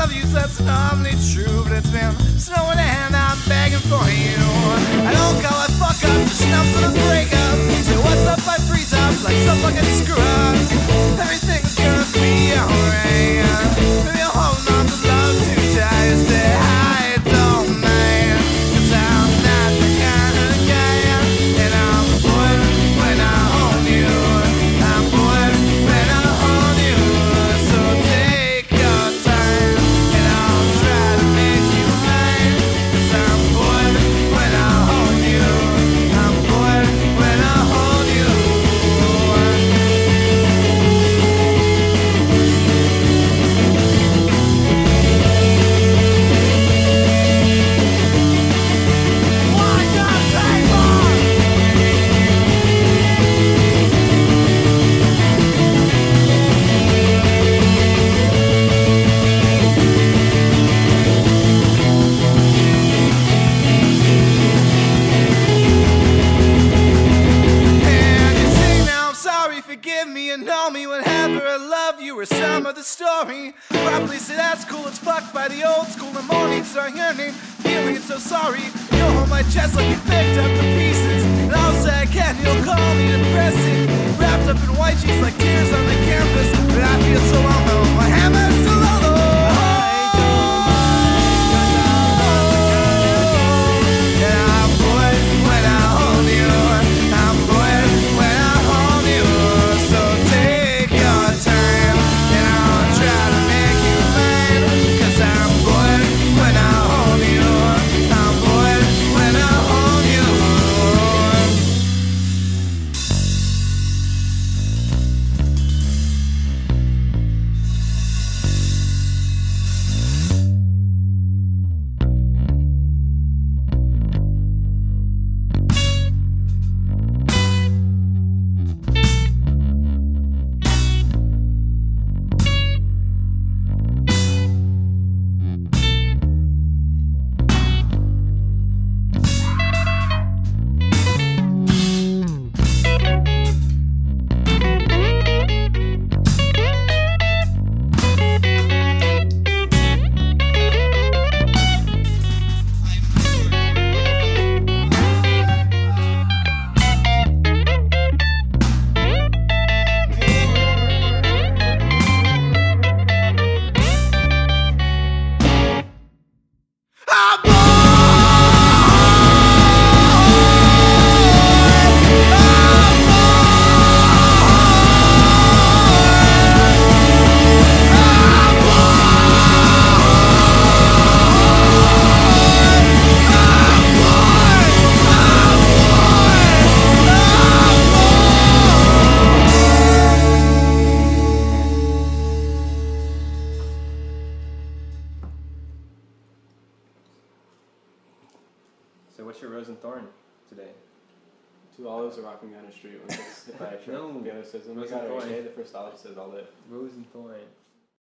love you, so that's normally true, but it's been snowing and I'm begging for you. I don't call it fuck up, just enough for the breakup. Say what's up, I freeze up like some fucking screw up. Everything's gonna be alright. Maybe I'll hold on to love too tight. Say hi, don't mind, 'cause I'm not the kind of guy. And I'm bored when I hold you. I'm bored when I hold you. So take your time and I'll try to make you mine. 'Cause I'm bored when I hold you. I'm bored when I hold you. Watch out, Playboy! And you sing now, I'm sorry, forgive me, and know me whenever I love you or some other story. Probably say that's cool, it's fucked by the old school. The morning starting your name, feeling so sorry. You'll hold my chest like you picked up the pieces. And I'll say I can, you'll call me depressing. Wrapped up in white sheets like tears on the canvas. But I feel so alone, my hammer's so low. And I'm bored when I hold you. I'm bored when I hold you. So take your time and I'll try to make you mine. 'Cause I'm bored when I hold you. I'm bored when I hold you. So what's your rose and thorn today? Two olives are walking down the street. One gets hit by a truck. No. The other says, "Oh my Rose God, and are you thorn. okay?" The first olive says, "I'll live." Rose and thorn.